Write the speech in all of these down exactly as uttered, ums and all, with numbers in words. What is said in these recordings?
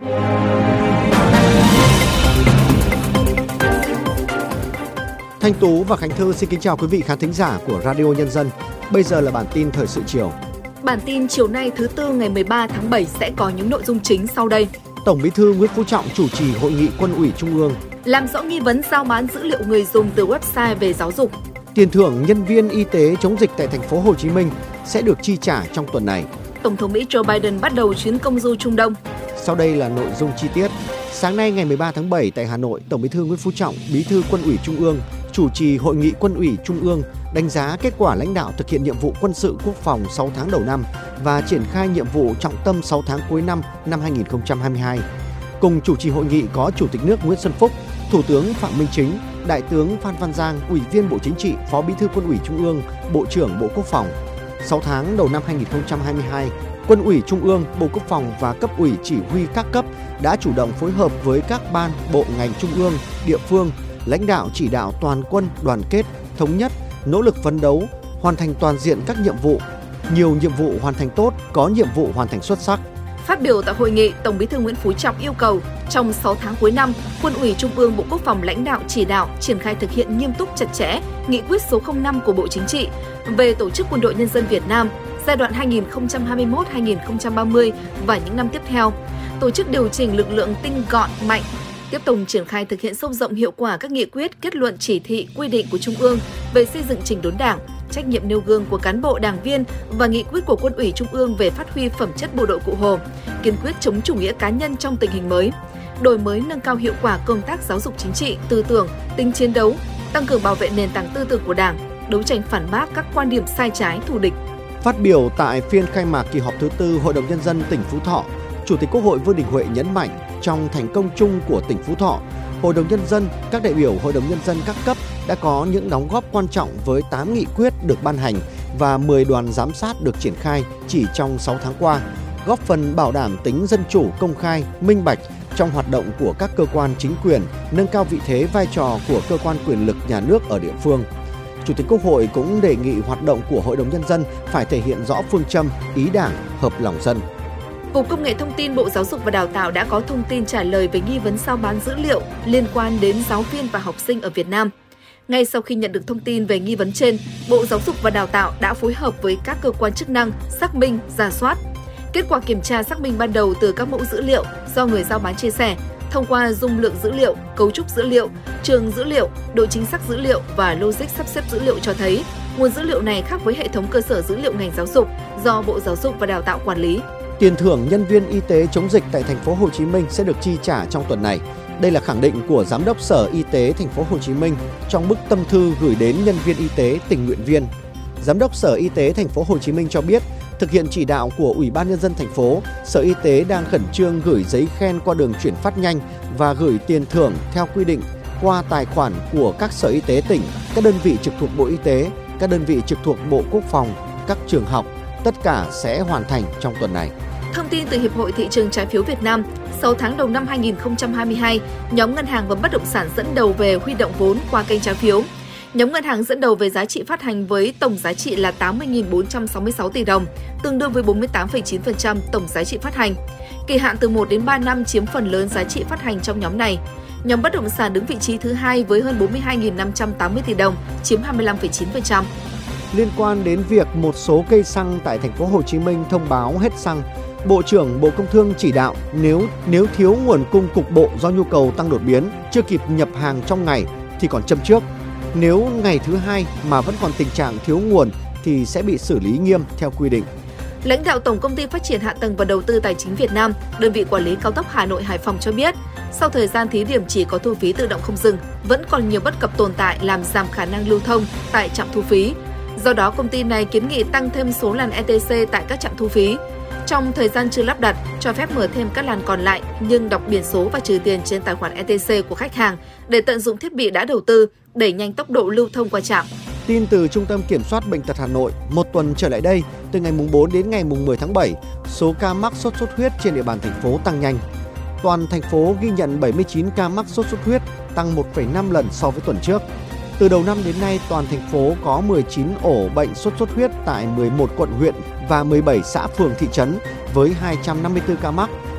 Thanh Tú và Khánh Thư xin kính chào quý vị khán thính giả của Radio Nhân dân. Bây giờ là bản tin thời sự chiều. Bản tin chiều nay thứ Tư ngày mười ba tháng bảy sẽ có những nội dung chính sau đây. Tổng Bí thư Nguyễn Phú Trọng chủ trì hội nghị Quân ủy Trung ương. Làm rõ nghi vấn giao bán dữ liệu người dùng từ website về giáo dục. Tiền thưởng nhân viên y tế chống dịch tại thành phố Hồ Chí Minh sẽ được chi trả trong tuần này. Tổng thống Mỹ Joe Biden bắt đầu chuyến công du Trung Đông. Sau đây là nội dung chi tiết. Sáng nay ngày mười ba tháng bảy tại Hà Nội, Tổng Bí thư Nguyễn Phú Trọng, Bí thư Quân ủy Trung ương chủ trì hội nghị Quân ủy Trung ương đánh giá kết quả lãnh đạo thực hiện nhiệm vụ quân sự quốc phòng sáu tháng đầu năm và triển khai nhiệm vụ trọng tâm sáu tháng cuối năm năm hai nghìn không trăm hai mươi hai. Cùng chủ trì hội nghị có Chủ tịch nước Nguyễn Xuân Phúc, Thủ tướng Phạm Minh Chính, Đại tướng Phan Văn Giang, Ủy viên Bộ Chính trị, Phó Bí thư Quân ủy Trung ương, Bộ trưởng Bộ Quốc phòng. sáu tháng đầu năm hai nghìn không trăm hai mươi hai, Quân ủy Trung ương, Bộ Quốc phòng và cấp ủy chỉ huy các cấp đã chủ động phối hợp với các ban, bộ ngành trung ương, địa phương, lãnh đạo chỉ đạo toàn quân đoàn kết, thống nhất, nỗ lực phấn đấu, hoàn thành toàn diện các nhiệm vụ. Nhiều nhiệm vụ hoàn thành tốt, có nhiệm vụ hoàn thành xuất sắc. Phát biểu tại hội nghị, Tổng Bí thư Nguyễn Phú Trọng yêu cầu trong sáu tháng cuối năm, Quân ủy Trung ương Bộ Quốc phòng lãnh đạo chỉ đạo triển khai thực hiện nghiêm túc chặt chẽ nghị quyết số không năm của Bộ Chính trị về tổ chức Quân đội Nhân dân Việt Nam giai đoạn hai nghìn không trăm hai mươi mốt đến hai nghìn không trăm ba mươi và những năm tiếp theo, tổ chức điều chỉnh lực lượng tinh gọn, mạnh, tiếp tục triển khai thực hiện sâu rộng hiệu quả các nghị quyết, kết luận, chỉ thị, quy định của Trung ương về xây dựng chỉnh đốn Đảng, trách nhiệm nêu gương của cán bộ đảng viên và nghị quyết của Quân ủy Trung ương về phát huy phẩm chất bộ đội Cụ Hồ, kiên quyết chống chủ nghĩa cá nhân trong tình hình mới, đổi mới nâng cao hiệu quả công tác giáo dục chính trị, tư tưởng, tính chiến đấu, tăng cường bảo vệ nền tảng tư tưởng của Đảng, đấu tranh phản bác các quan điểm sai trái, thù địch. Phát biểu tại phiên khai mạc kỳ họp thứ tư Hội đồng Nhân dân tỉnh Phú Thọ, Chủ tịch Quốc hội Vương Đình Huệ nhấn mạnh trong thành công chung của tỉnh Phú Thọ, Hội đồng Nhân dân, các đại biểu Hội đồng Nhân dân các cấp đã có những đóng góp quan trọng với tám nghị quyết được ban hành và mười đoàn giám sát được triển khai chỉ trong sáu tháng qua, góp phần bảo đảm tính dân chủ, công khai, minh bạch trong hoạt động của các cơ quan chính quyền, nâng cao vị thế vai trò của cơ quan quyền lực nhà nước ở địa phương. Chủ tịch Quốc hội cũng đề nghị hoạt động của Hội đồng Nhân dân phải thể hiện rõ phương châm, ý Đảng, hợp lòng dân. Cục Công nghệ Thông tin Bộ Giáo dục và Đào tạo đã có thông tin trả lời về nghi vấn giao bán dữ liệu liên quan đến giáo viên và học sinh ở Việt Nam. Ngay sau khi nhận được thông tin về nghi vấn trên, Bộ Giáo dục và Đào tạo đã phối hợp với các cơ quan chức năng xác minh, rà soát. Kết quả kiểm tra xác minh ban đầu từ các mẫu dữ liệu do người giao bán chia sẻ, thông qua dung lượng dữ liệu, cấu trúc dữ liệu, trường dữ liệu, độ chính xác dữ liệu và logic sắp xếp dữ liệu cho thấy nguồn dữ liệu này khác với hệ thống cơ sở dữ liệu ngành giáo dục do Bộ Giáo dục và Đào tạo quản lý. Tiền thưởng nhân viên y tế chống dịch tại thành phố Hồ Chí Minh sẽ được chi trả trong tuần này. Đây là khẳng định của Giám đốc Sở Y tế thành phố Hồ Chí Minh trong bức tâm thư gửi đến nhân viên y tế tình nguyện viên. Giám đốc Sở Y tế thành phố Hồ Chí Minh cho biết, thực hiện chỉ đạo của Ủy ban Nhân dân thành phố, Sở Y tế đang khẩn trương gửi giấy khen qua đường chuyển phát nhanh và gửi tiền thưởng theo quy định qua tài khoản của các Sở Y tế tỉnh, các đơn vị trực thuộc Bộ Y tế, các đơn vị trực thuộc Bộ Quốc phòng, các trường học. Tất cả sẽ hoàn thành trong tuần này. Thông tin từ Hiệp hội Thị trường Trái phiếu Việt Nam, sáu tháng đầu năm hai nghìn không trăm hai mươi hai, nhóm ngân hàng và bất động sản dẫn đầu về huy động vốn qua kênh trái phiếu. Nhóm ngân hàng dẫn đầu về giá trị phát hành với tổng giá trị là tám mươi nghìn bốn trăm sáu mươi sáu tỷ đồng, tương đương với bốn mươi tám phẩy chín phần trăm tổng giá trị phát hành. Kỳ hạn từ một đến ba năm chiếm phần lớn giá trị phát hành trong nhóm này. Nhóm bất động sản đứng vị trí thứ hai với hơn bốn mươi hai nghìn năm trăm tám mươi tỷ đồng, chiếm hai mươi lăm phẩy chín phần trăm. Liên quan đến việc một số cây xăng tại thành phố Hồ Chí Minh thông báo hết xăng, Bộ trưởng Bộ Công Thương chỉ đạo nếu nếu thiếu nguồn cung cục bộ do nhu cầu tăng đột biến, chưa kịp nhập hàng trong ngày thì còn châm trước. Nếu ngày thứ hai mà vẫn còn tình trạng thiếu nguồn thì sẽ bị xử lý nghiêm theo quy định. Lãnh đạo Tổng Công ty Phát triển Hạ tầng và Đầu tư Tài chính Việt Nam, đơn vị quản lý cao tốc Hà Nội - Hải Phòng cho biết, sau thời gian thí điểm chỉ có thu phí tự động không dừng, vẫn còn nhiều bất cập tồn tại làm giảm khả năng lưu thông tại trạm thu phí. Do đó, công ty này kiến nghị tăng thêm số làn e tê xê tại các trạm thu phí. Trong thời gian chưa lắp đặt, cho phép mở thêm các làn còn lại nhưng đọc biển số và trừ tiền trên tài khoản e tê xê của khách hàng để tận dụng thiết bị đã đầu tư, đẩy nhanh tốc độ lưu thông qua trạm. Tin từ Trung tâm Kiểm soát Bệnh tật Hà Nội, một tuần trở lại đây, từ ngày bốn đến ngày mười tháng bảy, số ca mắc sốt xuất huyết trên địa bàn thành phố tăng nhanh. Toàn thành phố ghi nhận bảy mươi chín ca mắc sốt xuất huyết, tăng một phẩy năm lần so với tuần trước. Từ đầu năm đến nay, toàn thành phố có mười chín ổ bệnh sốt xuất huyết tại mười một quận huyện và mười bảy xã phường thị trấn với hai trăm năm mươi tư ca mắc,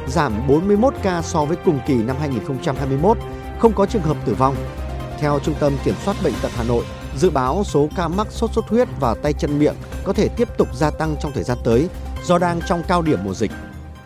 giảm bốn mươi mốt ca so với cùng kỳ năm hai nghìn không trăm hai mươi mốt, không có trường hợp tử vong. Theo Trung tâm Kiểm soát Bệnh tật Hà Nội, dự báo số ca mắc sốt xuất huyết và tay chân miệng có thể tiếp tục gia tăng trong thời gian tới do đang trong cao điểm mùa dịch.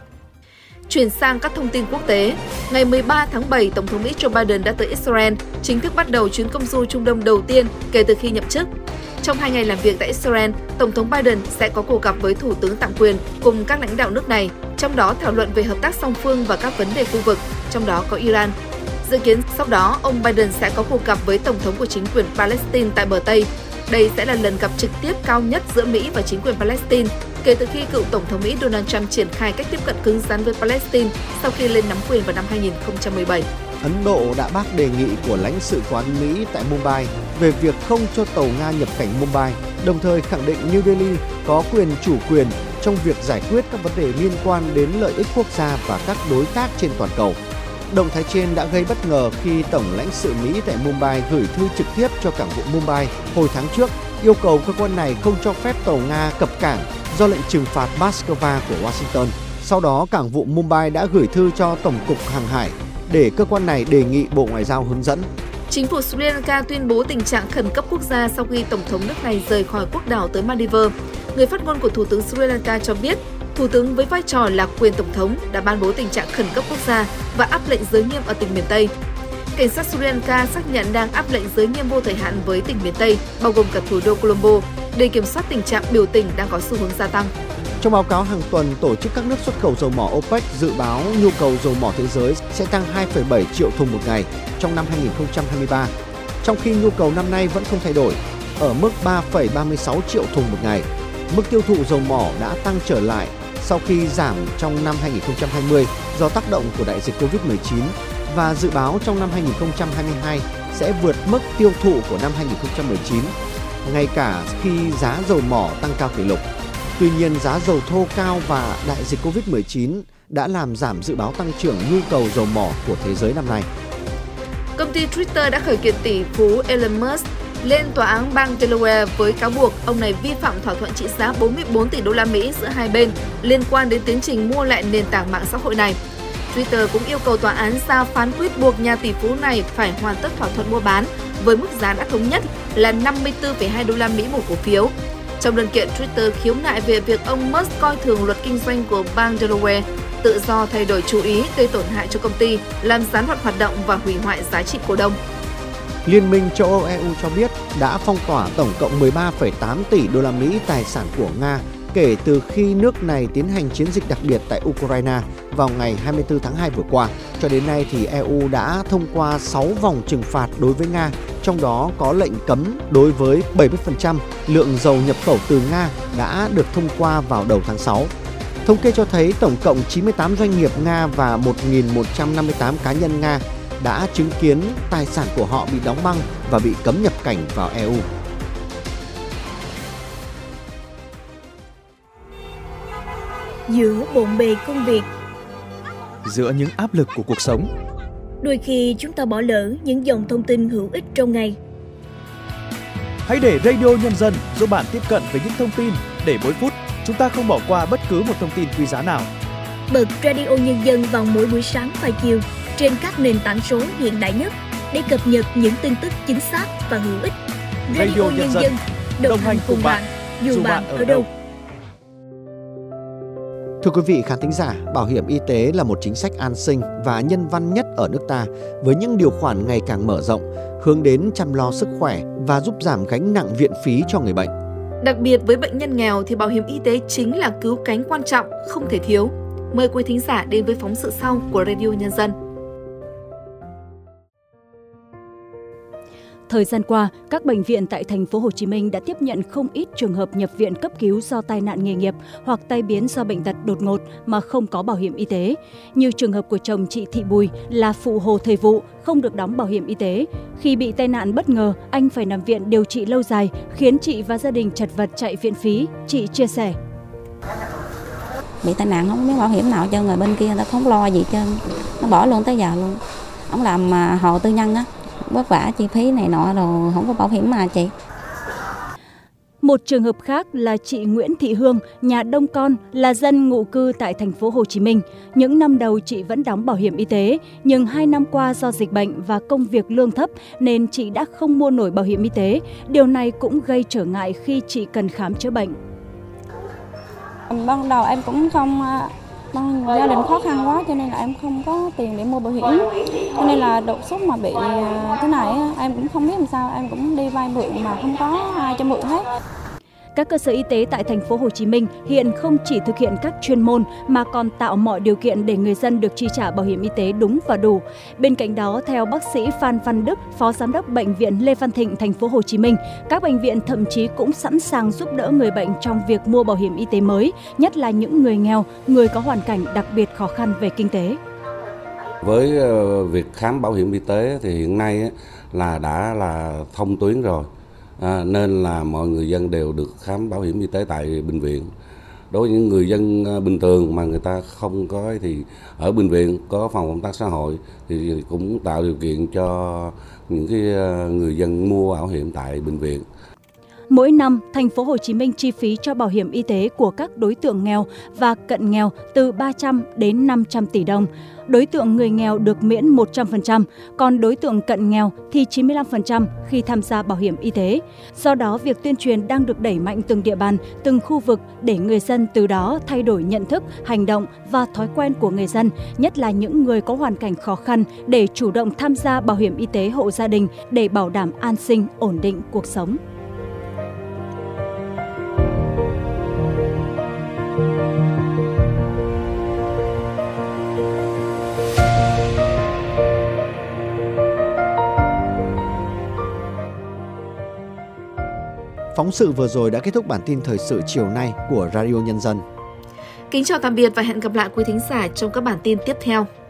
Chuyển sang các thông tin quốc tế, ngày mười ba tháng bảy, Tổng thống Mỹ Joe Biden đã tới Israel, chính thức bắt đầu chuyến công du Trung Đông đầu tiên kể từ khi nhậm chức. Trong hai ngày làm việc tại Israel, Tổng thống Biden sẽ có cuộc gặp với Thủ tướng tạm quyền cùng các lãnh đạo nước này, trong đó thảo luận về hợp tác song phương và các vấn đề khu vực, trong đó có Iran. Dự kiến sau đó, ông Biden sẽ có cuộc gặp với Tổng thống của chính quyền Palestine tại bờ Tây. Đây sẽ là lần gặp trực tiếp cao nhất giữa Mỹ và chính quyền Palestine kể từ khi cựu Tổng thống Mỹ Donald Trump triển khai cách tiếp cận cứng rắn với Palestine sau khi lên nắm quyền vào năm hai nghìn không trăm mười bảy. Ấn Độ đã bác đề nghị của lãnh sự quán Mỹ tại Mumbai về việc không cho tàu Nga nhập cảnh Mumbai, đồng thời khẳng định New Delhi có quyền chủ quyền trong việc giải quyết các vấn đề liên quan đến lợi ích quốc gia và các đối tác trên toàn cầu. Động thái trên đã gây bất ngờ khi Tổng lãnh sự Mỹ tại Mumbai gửi thư trực tiếp cho cảng vụ Mumbai hồi tháng trước, yêu cầu cơ quan này không cho phép tàu Nga cập cảng do lệnh trừng phạt Moscow của Washington. Sau đó, cảng vụ Mumbai đã gửi thư cho Tổng cục Hàng hải để cơ quan này đề nghị Bộ Ngoại giao hướng dẫn. Chính phủ Sri Lanka tuyên bố tình trạng khẩn cấp quốc gia sau khi Tổng thống nước này rời khỏi quốc đảo tới Maldives. Người phát ngôn của Thủ tướng Sri Lanka cho biết, Thủ tướng với vai trò là quyền Tổng thống đã ban bố tình trạng khẩn cấp quốc gia và áp lệnh giới nghiêm ở tỉnh miền Tây. Cảnh sát Sri Lanka xác nhận đang áp lệnh giới nghiêm vô thời hạn với tỉnh miền Tây, bao gồm cả thủ đô Colombo, để kiểm soát tình trạng biểu tình đang có xu hướng gia tăng. Trong báo cáo hàng tuần, tổ chức các nước xuất khẩu dầu mỏ OPEC dự báo nhu cầu dầu mỏ thế giới sẽ tăng hai phẩy bảy triệu thùng một ngày trong năm hai nghìn không trăm hai mươi ba, trong khi nhu cầu năm nay vẫn không thay đổi, ở mức ba phẩy ba mươi sáu triệu thùng một ngày. Mức tiêu thụ dầu mỏ đã tăng trở lại sau khi giảm trong năm hai nghìn không trăm hai mươi do tác động của đại dịch covid mười chín và dự báo trong năm hai nghìn không trăm hai mươi hai sẽ vượt mức tiêu thụ của năm hai nghìn không trăm mười chín, ngay cả khi giá dầu mỏ tăng cao kỷ lục. Tuy nhiên, giá dầu thô cao và đại dịch covid mười chín đã làm giảm dự báo tăng trưởng nhu cầu dầu mỏ của thế giới năm nay. Công ty Twitter đã khởi kiện tỷ phú Elon Musk lên tòa án bang Delaware với cáo buộc ông này vi phạm thỏa thuận trị giá bốn mươi bốn tỷ đô la Mỹ giữa hai bên liên quan đến tiến trình mua lại nền tảng mạng xã hội này. Twitter cũng yêu cầu tòa án ra phán quyết buộc nhà tỷ phú này phải hoàn tất thỏa thuận mua bán với mức giá đã thống nhất là năm mươi tư phẩy hai đô la Mỹ một cổ phiếu. Trong đơn kiện, Twitter khiếu nại về việc ông Musk coi thường luật kinh doanh của bang Delaware, tự do thay đổi chú ý gây tổn hại cho công ty, làm gián đoạn hoạt động và hủy hoại giá trị cổ đông. Liên minh châu Âu E U cho biết đã phong tỏa tổng cộng mười ba phẩy tám tỷ đô la Mỹ tài sản của Nga kể từ khi nước này tiến hành chiến dịch đặc biệt tại Ukraine vào ngày hai mươi tư tháng hai vừa qua. Cho đến nay thì E U đã thông qua sáu vòng trừng phạt đối với Nga, trong đó có lệnh cấm đối với bảy mươi phần trăm lượng dầu nhập khẩu từ Nga đã được thông qua vào đầu tháng sáu. Thống kê cho thấy tổng cộng chín mươi tám doanh nghiệp Nga và một nghìn một trăm năm mươi tám cá nhân Nga đã chứng kiến tài sản của họ bị đóng băng và bị cấm nhập cảnh vào E U. Giữa bộn bề công việc, giữa những áp lực của cuộc sống, đôi khi chúng ta bỏ lỡ những dòng thông tin hữu ích trong ngày. Hãy để Radio Nhân dân giúp bạn tiếp cận với những thông tin để mỗi phút chúng ta không bỏ qua bất cứ một thông tin quý giá nào. Bật Radio Nhân dân vào mỗi buổi sáng và chiều trên các nền tảng số hiện đại nhất để cập nhật những tin tức chính xác và hữu ích. Radio, Radio Nhân, Nhân dân, dân đồng hành cùng bạn, dù, dù bạn ở đâu. Thưa quý vị khán thính giả, bảo hiểm y tế là một chính sách an sinh và nhân văn nhất ở nước ta, với những điều khoản ngày càng mở rộng, hướng đến chăm lo sức khỏe và giúp giảm gánh nặng viện phí cho người bệnh. Đặc biệt với bệnh nhân nghèo thì bảo hiểm y tế chính là cứu cánh quan trọng, không thể thiếu. Mời quý thính giả đến với phóng sự sau của Radio Nhân dân. Thời gian qua, các bệnh viện tại thành phố Hồ Chí Minh đã tiếp nhận không ít trường hợp nhập viện cấp cứu do tai nạn nghề nghiệp hoặc tai biến do bệnh tật đột ngột mà không có bảo hiểm y tế. Như trường hợp của chồng chị Thị Bùi là phụ hồ thời vụ, không được đóng bảo hiểm y tế. Khi bị tai nạn bất ngờ, anh phải nằm viện điều trị lâu dài, khiến chị và gia đình chật vật chạy viện phí. Chị chia sẻ. Bị tai nạn không biết bảo hiểm nào cho người bên kia, người ta không lo gì trơn, nó bỏ luôn tới giờ luôn. Ông làm mà hộ tư nhân á, vất vả chi phí này nọ rồi không có bảo hiểm mà chị. Một trường hợp khác là chị Nguyễn Thị Hương, nhà đông con, là dân ngụ cư tại thành phố Hồ Chí Minh. Những năm đầu chị vẫn đóng bảo hiểm y tế, nhưng hai năm qua do dịch bệnh và công việc lương thấp nên chị đã không mua nổi bảo hiểm y tế. Điều này cũng gây trở ngại khi chị cần khám chữa bệnh. Ban đầu em cũng không, gia đình khó khăn quá cho nên là em không có tiền để mua bảo hiểm. Cho nên là đột xuất mà bị thế này em cũng không biết làm sao, em cũng đi vay mượn mà không có ai cho mượn hết. Các cơ sở y tế tại thành phố Hồ Chí Minh hiện không chỉ thực hiện các chuyên môn mà còn tạo mọi điều kiện để người dân được chi trả bảo hiểm y tế đúng và đủ. Bên cạnh đó, theo bác sĩ Phan Văn Đức, Phó Giám đốc Bệnh viện Lê Văn Thịnh, thành phố Hồ Chí Minh, các bệnh viện thậm chí cũng sẵn sàng giúp đỡ người bệnh trong việc mua bảo hiểm y tế mới, nhất là những người nghèo, người có hoàn cảnh đặc biệt khó khăn về kinh tế. Với việc khám bảo hiểm y tế thì hiện nay là đã là thông tuyến rồi. À, nên là mọi người dân đều được khám bảo hiểm y tế tại bệnh viện. Đối với những người dân bình thường mà người ta không có thì ở bệnh viện có phòng công tác xã hội thì cũng tạo điều kiện cho những cái người dân mua bảo hiểm tại bệnh viện. Mỗi năm, thành phố Hồ Chí Minh chi phí cho bảo hiểm y tế của các đối tượng nghèo và cận nghèo từ ba trăm đến năm trăm tỷ đồng. Đối tượng người nghèo được miễn một trăm phần trăm, còn đối tượng cận nghèo thì chín mươi lăm phần trăm khi tham gia bảo hiểm y tế. Do đó, việc tuyên truyền đang được đẩy mạnh từng địa bàn, từng khu vực để người dân từ đó thay đổi nhận thức, hành động và thói quen của người dân, nhất là những người có hoàn cảnh khó khăn để chủ động tham gia bảo hiểm y tế hộ gia đình để bảo đảm an sinh, ổn định cuộc sống. Phóng sự vừa rồi đã kết thúc bản tin thời sự chiều nay của Radio Nhân dân. Kính chào tạm biệt và hẹn gặp lại quý thính giả trong các bản tin tiếp theo.